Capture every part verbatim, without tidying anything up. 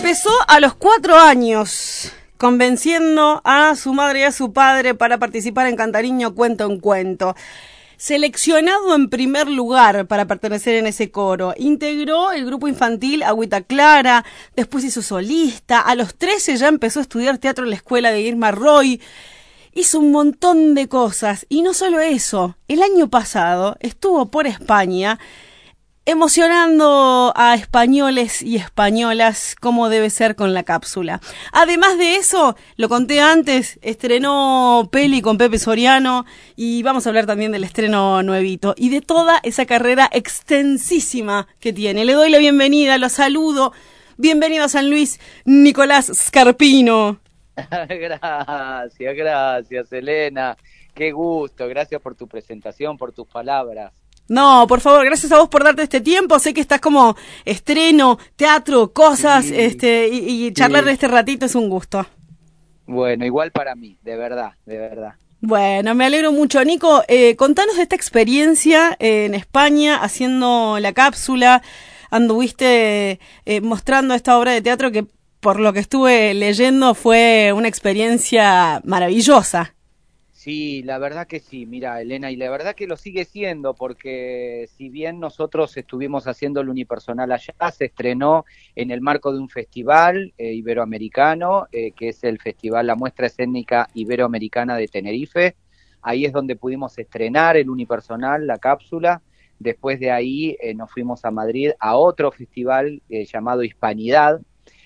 Empezó a los cuatro años, convenciendo a su madre y a su padre para participar en Cantariño Cuento en Cuento. Seleccionado en primer lugar para pertenecer en ese coro, integró el grupo infantil Agüita Clara, después hizo solista, a los trece ya empezó a estudiar teatro en la escuela de Irma Roy, hizo un montón de cosas, y no solo eso, el año pasado estuvo por España emocionando a españoles y españolas como debe ser con la cápsula. Además de eso, lo conté antes, estrenó peli con Pepe Soriano y vamos a hablar también del estreno nuevito y de toda esa carrera extensísima que tiene. Le doy la bienvenida, lo saludo. Bienvenido a San Luis, Nicolás Scarpino. Gracias, gracias, Elena. Qué gusto, gracias por tu presentación, por tus palabras. No, por favor, gracias a vos por darte este tiempo. Sé que estás como estreno, teatro, cosas, sí, este, y, y charlar sí. este ratito es un gusto. Bueno, igual para mí, de verdad, de verdad. Bueno, me alegro mucho. Nico, eh, contanos de esta experiencia eh, en España haciendo la cápsula. Anduviste eh, mostrando esta obra de teatro que, por lo que estuve leyendo, fue una experiencia maravillosa. Sí, la verdad que sí, mira, Elena, y la verdad que lo sigue siendo, porque si bien nosotros estuvimos haciendo el unipersonal allá, se estrenó en el marco de un festival eh, iberoamericano, eh, que es el festival La Muestra Escénica Iberoamericana de Tenerife. Ahí es donde pudimos estrenar el unipersonal, la cápsula. Después de ahí eh, nos fuimos a Madrid a otro festival eh, llamado Hispanidad,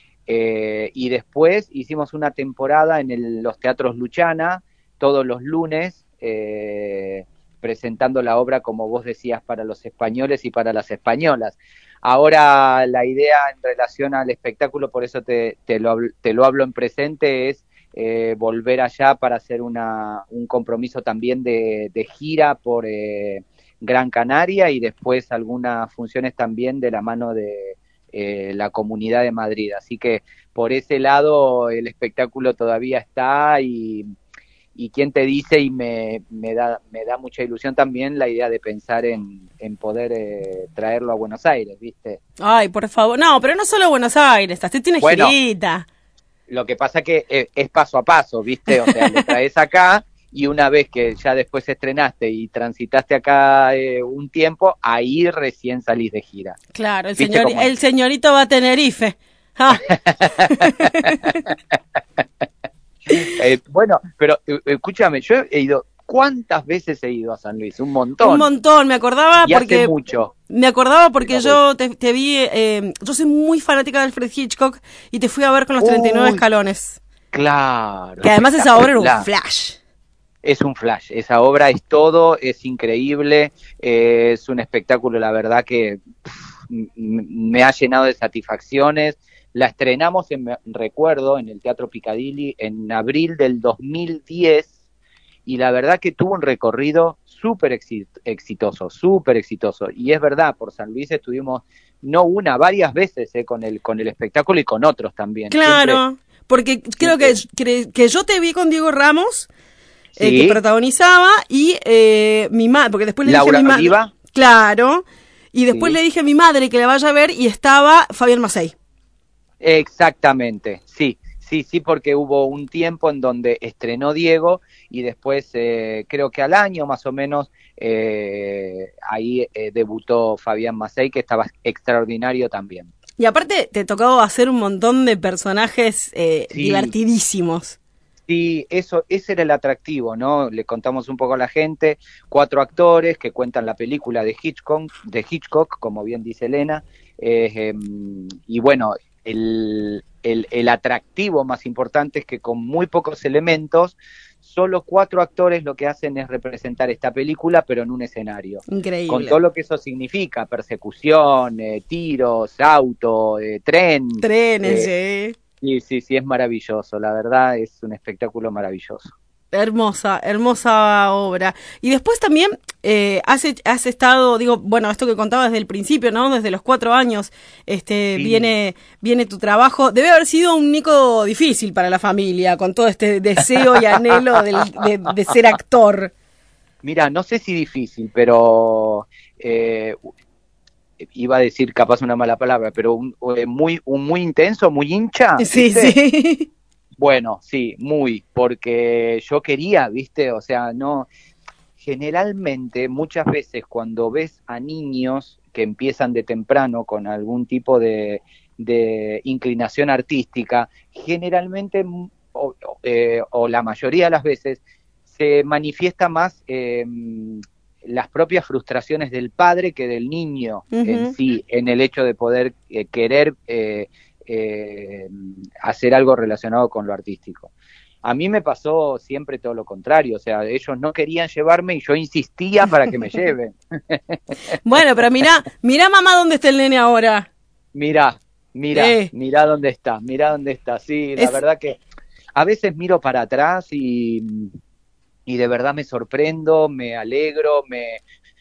eh, y después hicimos una temporada en el, los teatros Luchana, todos los lunes, eh, presentando la obra, como vos decías, para los españoles y para las españolas. Ahora la idea en relación al espectáculo, por eso te, te, lo, te lo hablo en presente, es eh, volver allá para hacer una, un compromiso también de, de gira por eh, Gran Canaria y después algunas funciones también de la mano de eh, la Comunidad de Madrid. Así que por ese lado el espectáculo todavía está y... Y quién te dice, y me, me da me da mucha ilusión también la idea de pensar en, en poder eh, traerlo a Buenos Aires, ¿viste? Ay, por favor, no, pero no solo a Buenos Aires, usted tiene bueno, girita. Lo que pasa que es, es paso a paso, ¿viste? O sea, lo traes acá y una vez que ya después estrenaste y transitaste acá eh, un tiempo, ahí recién salís de gira. Claro, el, señor, el señorito va a Tenerife. Ah. Eh, bueno, pero eh, escúchame, yo he ido, ¿cuántas veces he ido a San Luis? Un montón. Un montón, me acordaba y porque... hace mucho. Me acordaba porque yo te, te vi, eh, yo soy muy fanática de Alfred Hitchcock y te fui a ver con los treinta y nueve Uy, escalones. Claro. Que además esa obra era un flash. Es un flash, esa obra es todo, es increíble, eh, es un espectáculo, la verdad que pff, me ha llenado de satisfacciones. La estrenamos, en, recuerdo, en el Teatro Piccadilly en abril del dos mil diez y la verdad que tuvo un recorrido súper exitoso, súper exitoso. Y es verdad, por San Luis estuvimos no una, varias veces eh, con el con el espectáculo y con otros también. Claro, siempre, porque creo que, que, que yo te vi con Diego Ramos, ¿sí? eh, que protagonizaba, y eh, mi madre, porque después le Laura dije a mi madre... Claro, y después ¿Sí? le dije a mi madre que la vaya a ver y estaba Fabián Macei. Exactamente, sí, sí, sí, porque hubo un tiempo en donde estrenó Diego y después eh, creo que al año más o menos eh, ahí eh, debutó Fabián Macei, que estaba extraordinario también. Y aparte te tocó hacer un montón de personajes eh, sí. divertidísimos. Sí, eso, ese era el atractivo, ¿no? Le contamos un poco a la gente, cuatro actores que cuentan la película de Hitchcock, de Hitchcock, como bien dice Elena, eh, eh, y bueno... El, el, el atractivo más importante es que con muy pocos elementos, solo cuatro actores lo que hacen es representar esta película, pero en un escenario. Increíble. Con todo lo que eso significa, persecución, eh, tiros, auto, eh, tren. Trenes, eh, eh. Sí, sí, sí, es maravilloso, la verdad es un espectáculo maravilloso. Hermosa, hermosa obra. Y después también eh, has, has estado, digo, bueno, esto que contaba desde el principio, ¿no? Desde los cuatro años este, sí. viene, viene tu trabajo. Debe haber sido un Nico difícil para la familia, con todo este deseo y anhelo del, de, de ser actor. Mira, no sé si difícil, pero eh, iba a decir capaz una mala palabra, pero un, muy, un muy intenso, muy hincha. Sí, ¿viste? sí. Bueno, sí, muy, porque yo quería, ¿viste? O sea, no, generalmente muchas veces cuando ves a niños que empiezan de temprano con algún tipo de, de inclinación artística, generalmente o, eh, o la mayoría de las veces se manifiesta más eh, las propias frustraciones del padre que del niño en Uh-huh. sí, en el hecho de poder eh, querer eh, eh, hacer algo relacionado con lo artístico. A mí me pasó siempre todo lo contrario, o sea, ellos no querían llevarme y yo insistía para que me lleven. Bueno, pero mirá, mirá mamá dónde está el nene ahora. Mirá, mirá, Eh, mirá dónde está, mirá dónde está. Sí, la es, verdad que a veces miro para atrás y, y de verdad me sorprendo, me alegro, me,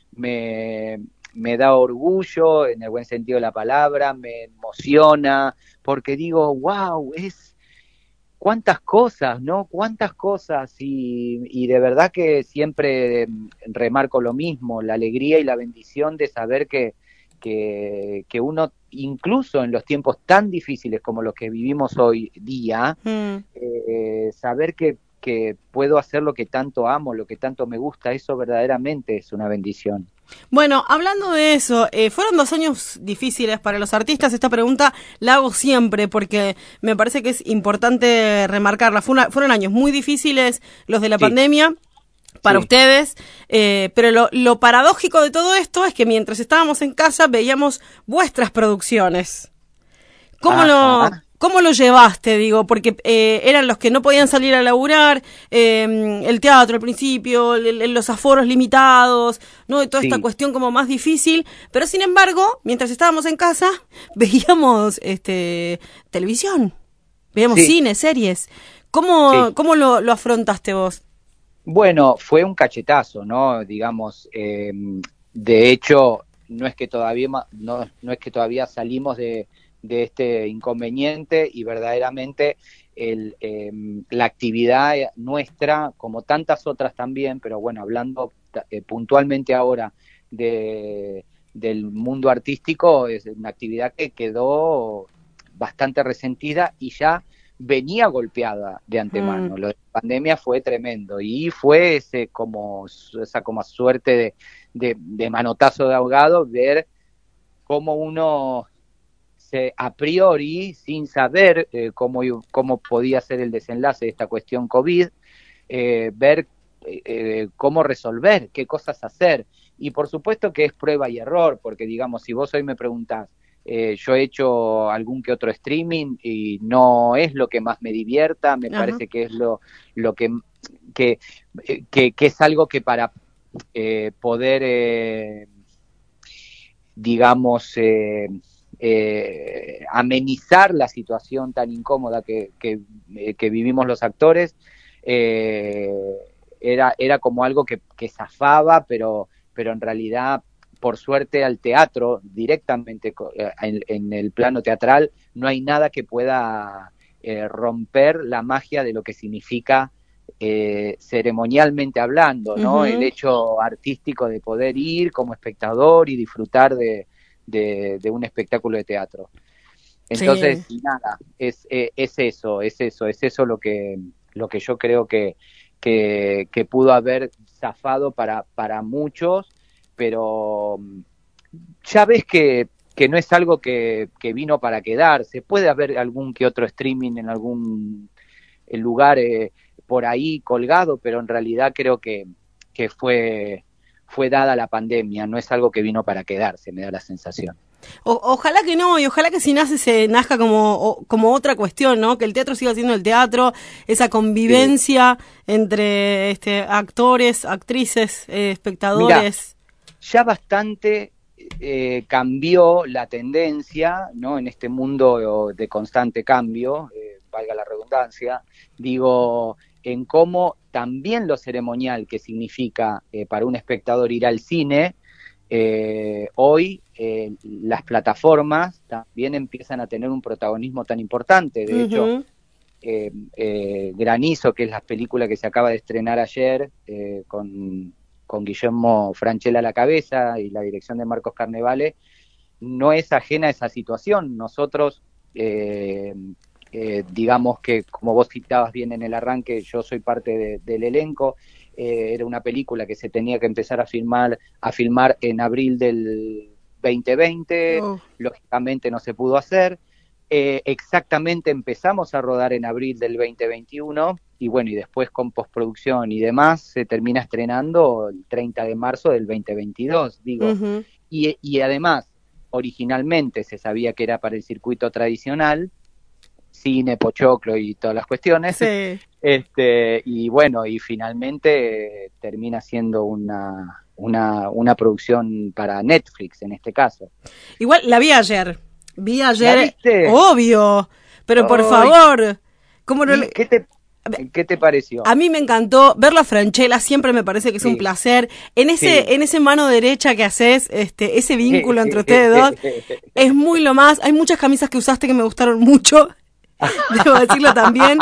me, me da orgullo, en el buen sentido de la palabra, me emociona, porque digo, wow, es cuántas cosas, ¿no? Cuántas cosas y, y de verdad que siempre remarco lo mismo, la alegría y la bendición de saber que, que, que uno, incluso en los tiempos tan difíciles como los que vivimos hoy día, mm. eh, saber que, que puedo hacer lo que tanto amo, lo que tanto me gusta, eso verdaderamente es una bendición. Bueno, hablando de eso, eh, fueron dos años difíciles para los artistas. Esta pregunta la hago siempre porque me parece que es importante remarcarla. Fue una, fueron años muy difíciles los de la Sí, pandemia para sí. ustedes, eh, pero lo, lo paradójico de todo esto es que mientras estábamos en casa veíamos vuestras producciones. ¿Cómo lo, Ajá. cómo lo llevaste, digo? Porque eh, eran los que no podían salir a laburar, eh, el teatro al principio, el, el, los aforos limitados, ¿no? Y toda esta Sí, cuestión como más difícil. Pero sin embargo, mientras estábamos en casa, veíamos este televisión, veíamos sí, cine, series. ¿Cómo, sí. cómo lo, lo afrontaste vos? Bueno, fue un cachetazo, ¿no? Digamos, eh, de hecho, no es que todavía ma- no, no es que todavía salimos de, de este inconveniente y verdaderamente el, eh, la actividad nuestra, como tantas otras también, pero bueno, hablando eh, puntualmente ahora de, del mundo artístico, es una actividad que quedó bastante resentida y ya venía golpeada de Mm, antemano. Lo de la pandemia fue tremendo y fue ese como esa como suerte de, de, de manotazo de ahogado, ver cómo uno se, a priori, sin saber eh, cómo, cómo podía ser el desenlace de esta cuestión COVID, eh, ver eh, cómo resolver, qué cosas hacer. Y por supuesto que es prueba y error, porque digamos, si vos hoy me preguntás, eh, yo he hecho algún que otro streaming y no es lo que más me divierta, me ajá. parece que es lo, lo que, que, que, que es algo que para eh, poder, eh, digamos, eh, eh, amenizar la situación tan incómoda que, que, eh, que vivimos los actores, eh, era, era como algo que, que zafaba, pero, pero en realidad, por suerte, al teatro, directamente en, en el plano teatral, no hay nada que pueda eh, romper la magia de lo que significa eh, ceremonialmente hablando, ¿no? El Uh-huh. hecho artístico de poder ir como espectador y disfrutar de, de, de un espectáculo de teatro. Sí. Entonces, nada, es, eh, es eso, es eso, es eso lo que, lo que yo creo que, que, que pudo haber zafado para, para muchos, pero ya ves que, que no es algo que, que vino para quedarse. Puede haber algún que otro streaming en algún lugar eh, por ahí colgado, pero en realidad creo que, que fue, fue dada la pandemia, no es algo que vino para quedarse, me da la sensación. O, ojalá que no, y ojalá que si nace se nazca como, o, como otra cuestión, ¿no? Que el teatro siga siendo el teatro, esa Sí. convivencia entre este, actores, actrices, eh, Mira, espectadores. ya bastante eh, cambió la tendencia, ¿no? En este mundo de constante cambio, eh, valga la redundancia, digo, en cómo también lo ceremonial que significa eh, para un espectador ir al cine, eh, hoy eh, las plataformas también empiezan a tener un protagonismo tan importante. De hecho, Uh-huh. eh, eh, Granizo, que es la película que se acaba de estrenar ayer eh, con, con Guillermo Francella a la cabeza y la dirección de Marcos Carnevale, no es ajena a esa situación. Nosotros, eh, eh, digamos que, como vos citabas bien en el arranque, yo soy parte de, del elenco. Eh, era una película que se tenía que empezar a filmar, a filmar en abril del veinte veinte, oh. Lógicamente no se pudo hacer. Eh, exactamente empezamos a rodar en abril del veinte veintiuno y bueno, y después con postproducción y demás se termina estrenando el treinta de marzo del veinte veintidós, digo. Uh-huh. y, y además, originalmente se sabía que era para el circuito tradicional, cine, pochoclo y todas las cuestiones. Sí. Este, y bueno, y finalmente eh, termina siendo una, una, una producción para Netflix en este caso. Igual la vi ayer. Vi ayer. ¿La viste? Obvio. Pero por Ay. favor. ¿Cómo no le... ¿Qué te ¿Qué te pareció? A mí me encantó verlo a Francella, siempre me parece que es sí. un placer. En ese, sí. en ese mano derecha que haces, este, ese vínculo entre ustedes dos, es muy lo más. Hay muchas camisas que usaste que me gustaron mucho. Debo decirlo también.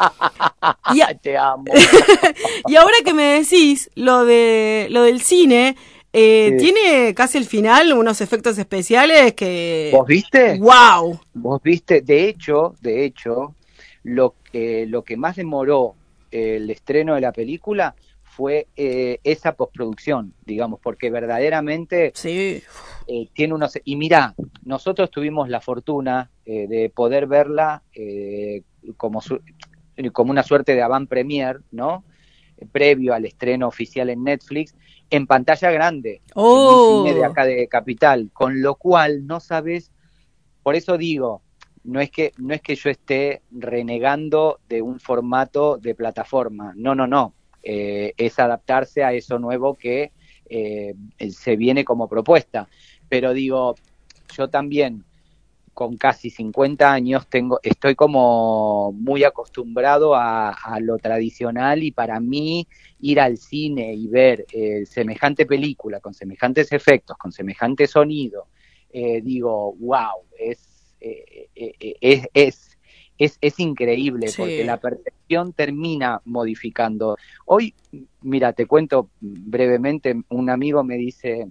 Y a... Te amo. Y ahora que me decís lo de lo del cine, eh, sí. tiene casi el final unos efectos especiales que... ¿Vos viste? ¡Wow! ¿Vos viste? De hecho, de hecho, lo que, lo que más demoró eh, el estreno de la película fue eh, esa postproducción, digamos, porque verdaderamente sí. eh, tiene unos... Y mirá, nosotros tuvimos la fortuna eh, de poder verla eh, como, su, como una suerte de avant premier, ¿no? Eh, previo al estreno oficial en Netflix, en pantalla grande, oh. en un cine de acá de Capital, con lo cual no sabes, por eso digo, no es que no es que yo esté renegando de un formato de plataforma, no, no, no, eh, es adaptarse a eso nuevo que eh, se viene como propuesta, pero digo, yo también con casi cincuenta años tengo, estoy como muy acostumbrado a, a lo tradicional y para mí ir al cine y ver eh, semejante película con semejantes efectos, con semejante sonido, eh, digo, wow, es Eh, eh, es, es, es, es increíble sí. porque la percepción termina modificando. Hoy, mira, te cuento brevemente, un amigo me dice,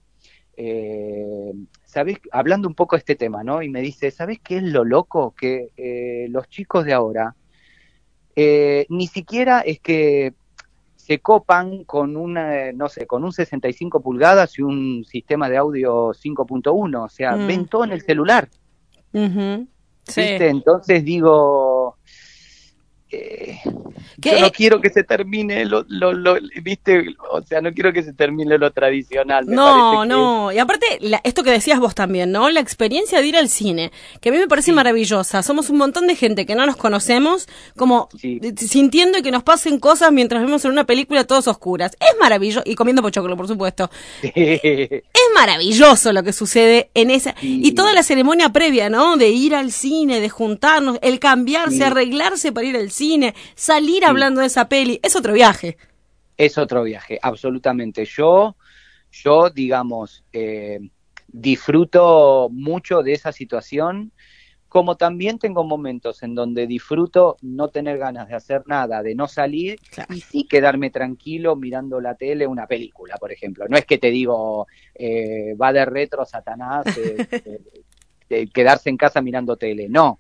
eh, ¿sabes? Hablando un poco de este tema, ¿no? Y me dice, ¿sabes qué es lo loco? Que eh, los chicos de ahora eh, ni siquiera es que se copan con una, no sé, con un sesenta y cinco pulgadas y un sistema de audio cinco punto uno, o sea, mm. ven todo en el celular. Uh-huh. Sí. ¿Viste? Entonces digo, eh, yo no quiero que se termine lo, lo, lo, ¿viste? O sea, no quiero que se termine lo tradicional. Me no, no, que... y aparte, la, esto que decías vos también, ¿no? La experiencia de ir al cine, que a mí me parece sí. maravillosa. Somos un montón de gente que no nos conocemos, como sí. sintiendo que nos pasen cosas mientras vemos en una película todas oscuras. Es maravilloso, y comiendo pochoclo, por supuesto. Sí. Es maravilloso lo que sucede en esa, sí. y toda la ceremonia previa, ¿no? De ir al cine, de juntarnos, el cambiarse, sí. arreglarse para ir al cine, salir sí. hablando de esa peli, es otro viaje. Es otro viaje, absolutamente. Yo, yo digamos, eh, disfruto mucho de esa situación, como también tengo momentos en donde disfruto no tener ganas de hacer nada, de no salir, claro. y sí quedarme tranquilo mirando la tele, una película, por ejemplo. No es que te digo, eh, va de retro Satanás, eh, eh, eh, quedarse en casa mirando tele, no.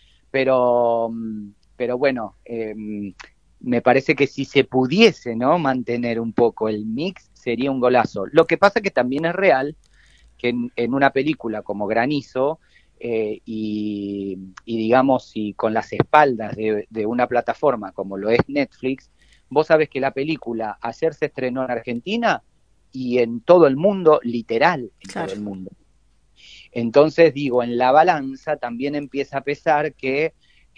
Pero, pero bueno, eh, me parece que si se pudiese, ¿no?, mantener un poco el mix, sería un golazo. Lo que pasa que también es real que en, en una película como Granizo, eh, y, y digamos, y con las espaldas de, de una plataforma como lo es Netflix, vos sabés que la película ayer se estrenó en Argentina y en todo el mundo, literal, en claro. todo el mundo. Entonces, digo, en la balanza también empieza a pesar que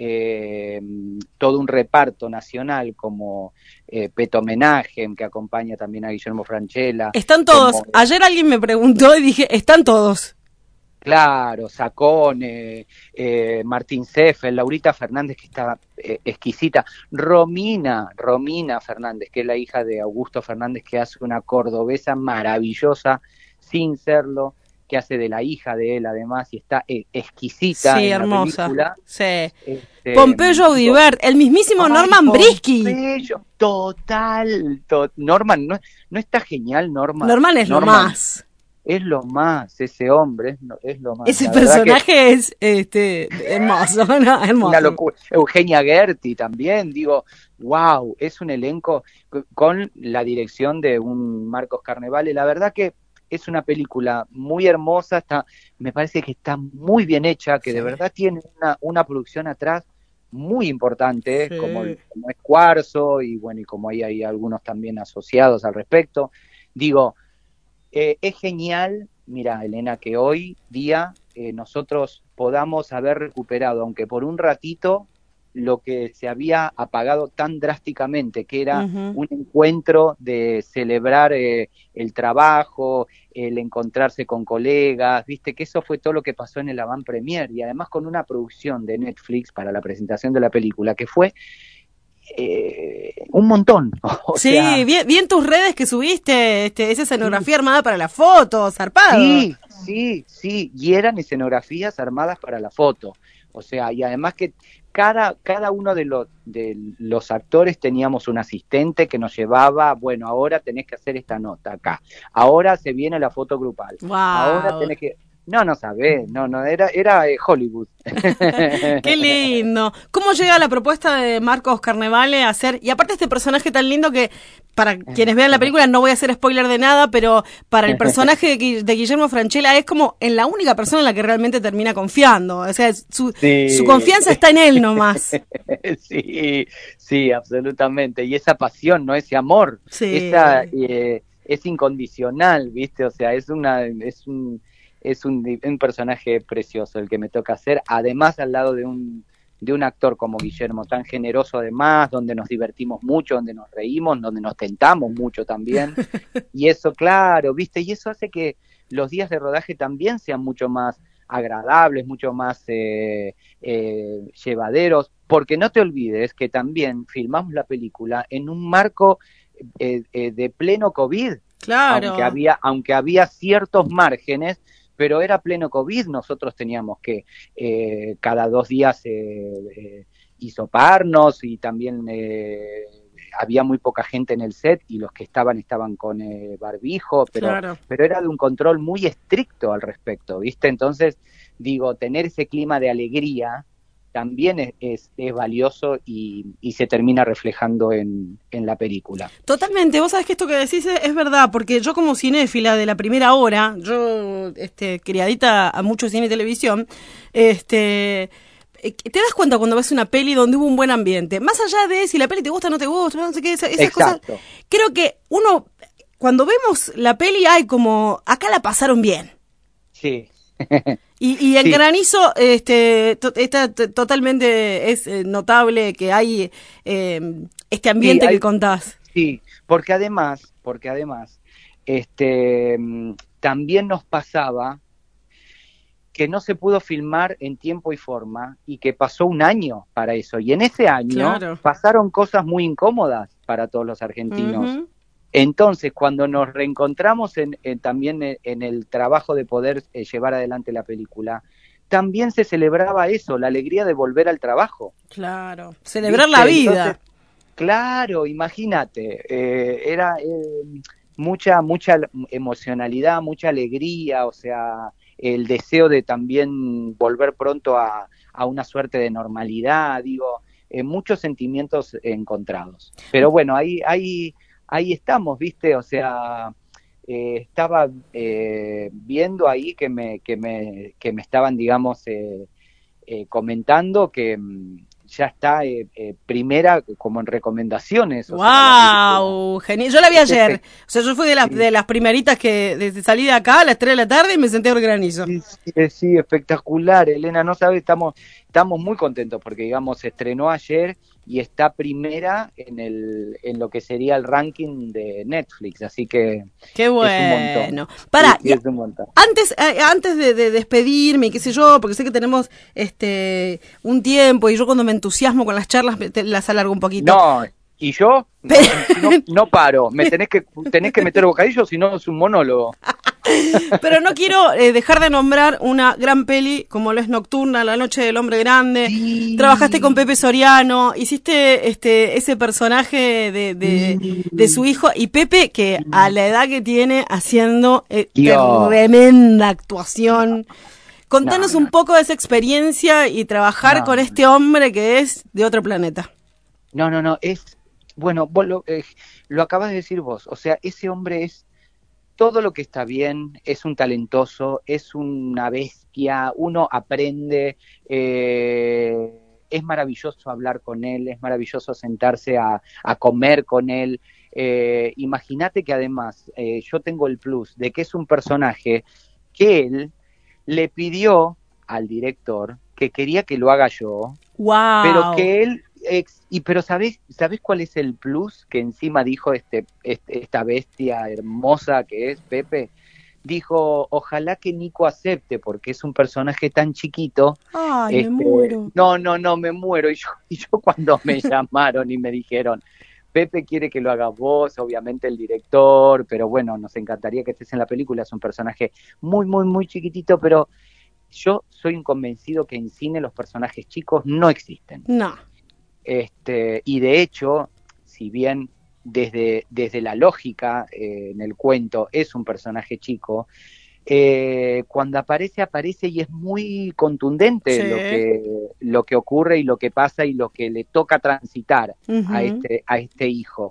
Eh, todo un reparto nacional como eh, Peto Homenaje, que acompaña también a Guillermo Francella. Están todos. Como, ayer alguien me preguntó y dije, están todos. Claro, Sacone, eh, Martín Seffel, Laurita Fernández, que está eh, exquisita, Romina, Romina Fernández, que es la hija de Augusto Fernández, que hace una cordobesa maravillosa, sin serlo, que hace de la hija de él además y está eh, exquisita. Sí, en hermosa. La película. Sí. Este, Pompeyo Audibert, el mismísimo ay, Norman Brisky. Pompeyo, total, to, Norman, no, no está genial Norman. Norman es Norman, lo más. es lo más, ese hombre, es, lo- es lo más. Ese La verdad que personaje es este hermoso, ¿no? Hermoso. una locura. Eugenia Gerti también, digo, wow, es un elenco c- con la dirección de un Marcos Carnevale. La verdad que es una película muy hermosa, está, me parece que está muy bien hecha, que Sí, de verdad tiene una, una producción atrás muy importante, como, el- sí. como es Cuarzo, y bueno, y como ahí hay algunos también asociados al respecto. Digo, eh, es genial, mira, Elena, que hoy día eh, nosotros podamos haber recuperado, aunque por un ratito, lo que se había apagado tan drásticamente, que era Ujú. un encuentro de celebrar eh, el trabajo, el encontrarse con colegas, viste que eso fue todo lo que pasó en el Avant Premier, y además con una producción de Netflix para la presentación de la película, que fue eh, un montón, o Sí, sea, vi, vi en tus redes que subiste este, esa sí. escenografía armada para la foto, zarpado. Sí, sí, sí, y eran escenografías armadas para la foto. O sea, y además que cada, cada uno de los, de los actores teníamos un asistente que nos llevaba, bueno, ahora tenés que hacer esta nota acá, ahora se viene la foto grupal, ahora Wow. tenés que... No, no sabés, no, no, era, era eh, Hollywood. Qué lindo. ¿Cómo llega la propuesta de Marcos Carnevale a hacer, y aparte este personaje tan lindo que, para quienes vean la película, no voy a hacer spoiler de nada, pero para el personaje de, Gui- de Guillermo Francella es como en la única persona en la que realmente termina confiando. O sea, su, su Sí, confianza está en él nomás. sí, sí, absolutamente. Y esa pasión, ¿no? Ese amor, esa Sí. eh, es incondicional, ¿viste? O sea, es una, es un, es un, un personaje precioso el que me toca hacer. Además, al lado de un, de un actor como Guillermo, tan generoso además, donde nos divertimos mucho, donde nos reímos, donde nos tentamos mucho también. Y eso, claro, ¿viste? Y eso hace que los días de rodaje también sean mucho más agradables, mucho más eh, eh, llevaderos, porque no te olvides que también filmamos la película en un marco eh, eh, de pleno COVID, aunque Claro. había, aunque había ciertos márgenes, pero era pleno COVID, nosotros teníamos que eh, cada dos días eh, eh, hisoparnos y también eh, había muy poca gente en el set y los que estaban estaban con eh, barbijo, pero, Claro. pero era de un control muy estricto al respecto, ¿viste? Entonces, digo, tener ese clima de alegría también es, es, es valioso y, y se termina reflejando en, en la película. Totalmente, vos sabés que esto que decís es, es verdad, porque yo como cinéfila de la primera hora, yo este, criadita a mucho cine y televisión, este, eh, te das cuenta cuando ves una peli donde hubo un buen ambiente, más allá de si la peli te gusta o no te gusta, no sé qué, esa- esas cosas, Exacto, creo que uno, cuando vemos la peli hay como, acá la pasaron bien. sí, Y, y en sí, Granizo, este, to- está t- totalmente, es eh, notable que hay eh, este sí, ambiente que hay, contás. sí, porque además, porque además, este, mm, también nos pasaba que no se pudo filmar en tiempo y forma y que pasó un año para eso. Y en ese año Claro. pasaron cosas muy incómodas para todos los argentinos. Ujú. Entonces, cuando nos reencontramos en, en- también en, en el trabajo de poder eh, llevar adelante la película, también se celebraba eso, la alegría de volver al trabajo, Claro, celebrar la ¿viste? Entonces, vida. claro, imagínate, eh, era eh, mucha, mucha emocionalidad, mucha alegría, o sea, el deseo de también volver pronto a, a una suerte de normalidad, digo, eh, muchos sentimientos encontrados. Pero bueno, ahí, ahí, ahí estamos, ¿viste? O sea, eh, estaba eh, viendo ahí que me, que me, que me estaban, digamos, eh, eh, comentando que mm, ya está eh, eh, primera como en recomendaciones, o sea, la película. ¡Wow! Genial. Yo la vi Es ayer. espe- O sea, yo fui de las, sí, de las primeritas que desde salí de acá a las tres de la tarde y me senté a ver Granizo. sí, sí, sí, espectacular, Elena, no sabes, estamos, estamos muy contentos porque, digamos, se estrenó ayer y está primera en, el, en lo que sería el ranking de Netflix, así que Qué es un montón. bueno. Sí, Pará, sí, y es un montón. antes, eh, antes de, de despedirme y qué sé yo, porque sé que tenemos este un tiempo y yo cuando me entusiasmo con las charlas me- te- las alargo un poquito. No, y yo no, no, no paro, me tenés que, tenés que meter bocadillo, si no es un monólogo. Pero no quiero eh, dejar de nombrar una gran peli como lo es Nocturna, La noche del hombre grande. Sí. Trabajaste con Pepe Soriano, hiciste este ese personaje de, de, sí. de su hijo. Y Pepe, que a la edad que tiene, haciendo eh, tremenda actuación. Contanos no, no. un poco de esa experiencia y trabajar no, con este hombre que es de otro planeta. No, no, no, es... Bueno, vos lo, eh, lo acabas de decir vos. O sea, ese hombre es todo lo que está bien, es un talentoso, es una bestia, uno aprende, eh, es maravilloso hablar con él, es maravilloso sentarse a, a comer con él. Eh, Imagínate que además eh, yo tengo el plus de que es un personaje que él le pidió al director que quería que lo haga yo, wow. pero que él... Ex, y pero ¿sabés, ¿sabés cuál es el plus que encima dijo este, este esta bestia hermosa que es Pepe? Dijo, ojalá que Nico acepte, porque es un personaje tan chiquito. Ay, este, me muero. No, no, no, me muero. Y yo, y yo cuando me llamaron y me dijeron, Pepe quiere que lo hagas vos, obviamente el director, pero bueno, nos encantaría que estés en la película. Es un personaje muy, muy, muy chiquitito, pero yo soy un convencido que en cine los personajes chicos no existen. No. Este, y de hecho, si bien desde, desde la lógica eh, en el cuento es un personaje chico, eh, cuando aparece, aparece y es muy contundente sí. lo que, lo que ocurre y lo que pasa y lo que le toca transitar uh-huh. a, este, a este hijo.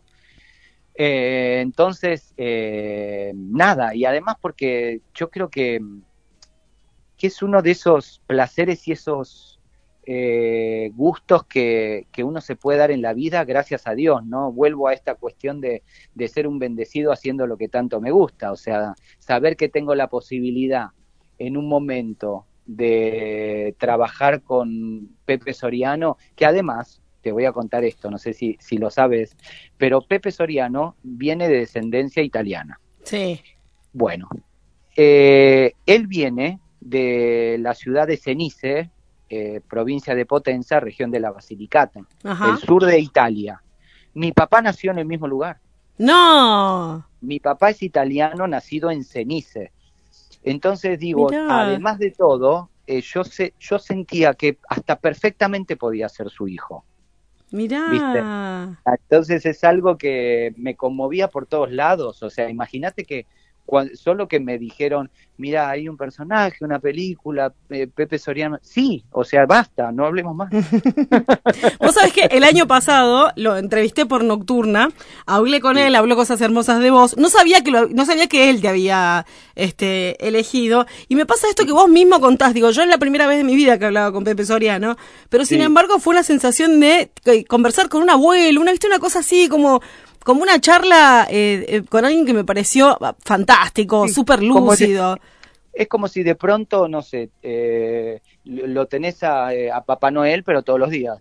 Eh, entonces, eh, nada, y además porque yo creo que, que es uno de esos placeres y esos... Eh, gustos que, que uno se puede dar en la vida gracias a Dios, ¿no? Vuelvo a esta cuestión de, de ser un bendecido haciendo lo que tanto me gusta, o sea, saber que tengo la posibilidad en un momento de trabajar con Pepe Soriano, que además, te voy a contar esto, no sé si, si lo sabes, pero Pepe Soriano viene de descendencia italiana. Sí. Bueno, eh, él viene de la ciudad de Cenice, Eh, provincia de Potenza, región de la Basilicata, Ajá. el sur de Italia. Mi papá nació en el mismo lugar. ¡No! Mi papá es italiano, nacido en Cenice. Entonces digo, Mirá. además de todo, eh, yo, sé, yo sentía que hasta perfectamente podía ser su hijo. Mirá. ¿Viste? Entonces es algo que me conmovía por todos lados. O sea, imagínate que Cuando, solo que me dijeron, mira, hay un personaje, una película, eh, Pepe Soriano, sí, o sea, basta, no hablemos más. Vos sabés que el año pasado lo entrevisté por Nocturna, hablé con sí. él, habló cosas hermosas de vos, no sabía que lo, no sabía que él te había este elegido, y me pasa esto que vos mismo contás, digo, yo es la primera vez de mi vida que hablaba con Pepe Soriano, pero sin sí. embargo fue una sensación de conversar con un abuelo, una, ¿viste? Una cosa así como... como una charla eh, eh, con alguien que me pareció fantástico, sí, súper lúcido. Si, es como si de pronto, no sé, eh, lo tenés a, a Papá Noel, pero todos los días.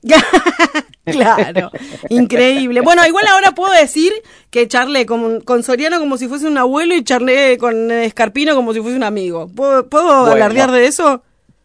Claro, increíble. Bueno, igual ahora puedo decir que charlé con, con Soriano como si fuese un abuelo y charlé con Scarpino como si fuese un amigo. ¿Puedo, ¿puedo bueno, alardear de eso?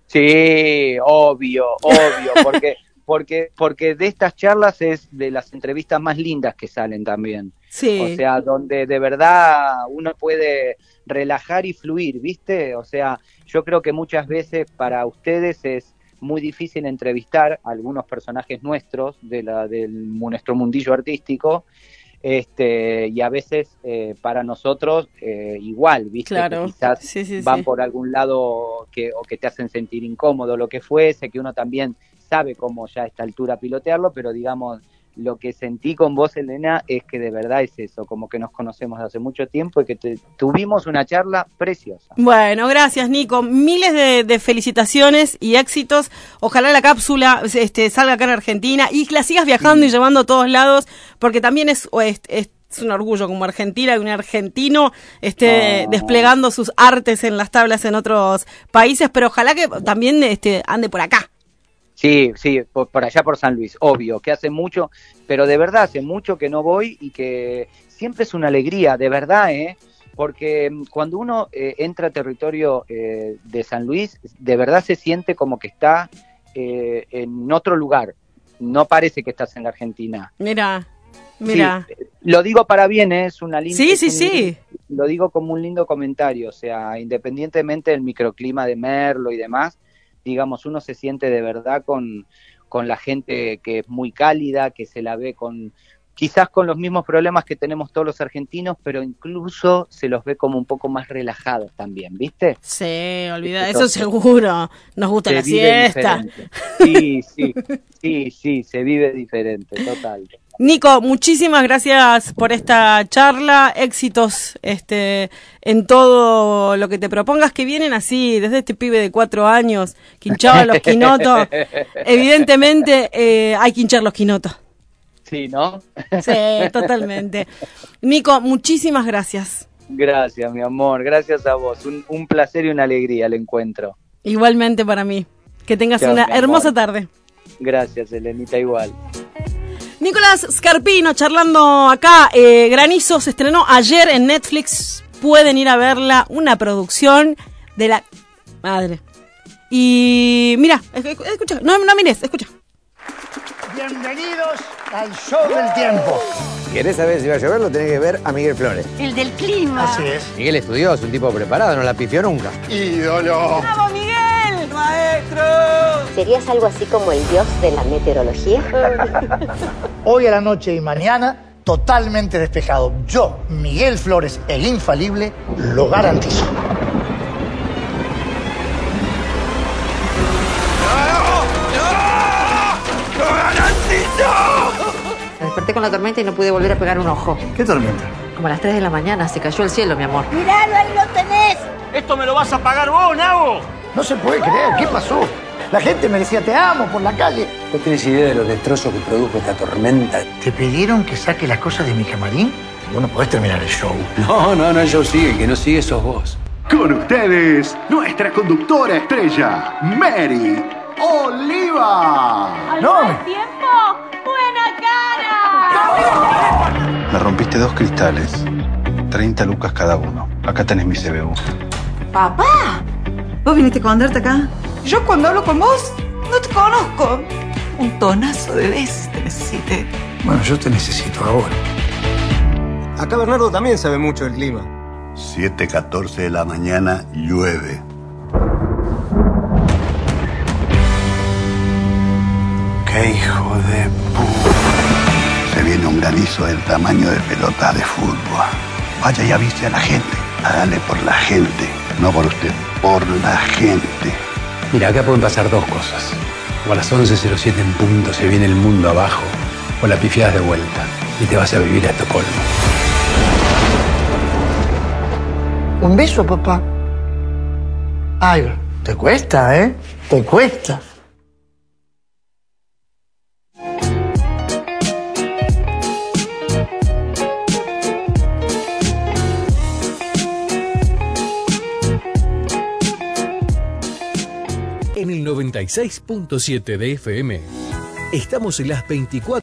Sí, obvio, obvio, porque... Porque, porque de estas charlas es de las entrevistas más lindas que salen también. Sí. O sea, donde de verdad uno puede relajar y fluir, ¿viste? O sea, yo creo que muchas veces para ustedes es muy difícil entrevistar a algunos personajes nuestros de la, del nuestro mundillo artístico, este, y a veces eh, para nosotros eh, igual, ¿viste? Claro. Que quizás sí, sí, van sí. por algún lado que, o que te hacen sentir incómodo, lo que fuese, que uno también sabe cómo ya a esta altura pilotearlo, pero digamos, lo que sentí con vos, Elena, es que de verdad es eso, como que nos conocemos de hace mucho tiempo y que te, tuvimos una charla preciosa. Bueno, gracias, Nico. Miles de, de felicitaciones y éxitos. Ojalá la cápsula este, salga acá en Argentina y la sigas viajando sí. y llevando a todos lados, porque también es, es, es es un orgullo como argentina que un argentino esté oh. desplegando sus artes en las tablas en otros países, pero ojalá que también este, ande por acá. Sí, sí, por, por allá por San Luis, obvio, que hace mucho, pero de verdad hace mucho que no voy y que siempre es una alegría, de verdad, ¿eh? Porque cuando uno eh, entra a territorio eh, de San Luis, de verdad se siente como que está eh, en otro lugar, no parece que estás en la Argentina. Mira, mira. Sí, Lo digo para bien, ¿eh? Es una linda... Sí, sí, un, sí. Lo digo como un lindo comentario, o sea, independientemente del microclima de Merlo y demás, digamos, uno se siente de verdad con, con la gente que es muy cálida, que se la ve con... quizás con los mismos problemas que tenemos todos los argentinos, pero incluso se los ve como un poco más relajados también, ¿viste? Sí, olvida, eso seguro. Nos gusta la siesta. Diferente. Sí, sí, sí, sí, se vive diferente, total. Nico, muchísimas gracias por esta charla, éxitos este en todo lo que te propongas, que vienen así, desde este pibe de cuatro años, que hinchaba los quinotos. Evidentemente eh, hay que hinchar los quinotos. Sí, ¿no? Sí, totalmente. Nico, muchísimas gracias. Gracias, mi amor, gracias a vos. Un, un placer y una alegría el encuentro. Igualmente para mí. Que tengas Chao, una hermosa tarde. Gracias, Elenita, igual. Nicolás Scarpino charlando acá. Eh, Granizo se estrenó ayer en Netflix. Pueden ir a verla. Una producción de la madre. Y mira, escucha, no, no mires, escucha. Bienvenidos al show del tiempo. Si querés saber si va a llover, lo tenés que ver a Miguel Flores. El del clima. Así es. Miguel estudió, es un tipo preparado, no la pifió nunca. ¡Ídolo! ¡Bravo, Miguel! ¡Maestro! ¿Serías algo así como el dios de la meteorología? Hoy a la noche y mañana, totalmente despejado. Yo, Miguel Flores, el infalible, lo garantizo. Me desperté con la tormenta y no pude volver a pegar un ojo. ¿Qué tormenta? Como a las tres de la mañana, se cayó el cielo, mi amor. ¡Míralo, ahí lo tenés! ¿Esto me lo vas a pagar vos, Nabo? No se puede creer, ¿qué pasó? La gente me decía te amo por la calle. ¿No tenés idea de los destrozos que produjo esta tormenta? ¿Te pidieron que saque las cosas de mi camarín? Vos no podés terminar el show. No, no, no, el show sigue, el que no sigue sos vos. Con ustedes, nuestra conductora estrella, Mary Oliva. No, me... tiempo? ¡Buena cara! Me rompiste dos cristales, treinta lucas cada uno. Acá tenés mi C B U. ¡Papá! ¿Vos viniste a esconderte acá? Yo cuando hablo con vos, no te conozco. Un tonazo de veces te necesité. Bueno, yo te necesito ahora. Acá Bernardo también sabe mucho del clima. siete catorce de la mañana, llueve. ¡Qué hijo de pu... Se viene un granizo del tamaño de pelotas de fútbol. Vaya y avise a la gente. Hágale por la gente, no por usted, por la gente. Mira, acá pueden pasar dos cosas. O a las once cero siete en punto se viene el mundo abajo, o la pifiadas de vuelta y te vas a vivir a Estocolmo. Un beso, papá. Ay, te cuesta, ¿eh? Te cuesta. En el noventa y seis punto siete de F M estamos en las veinticuatro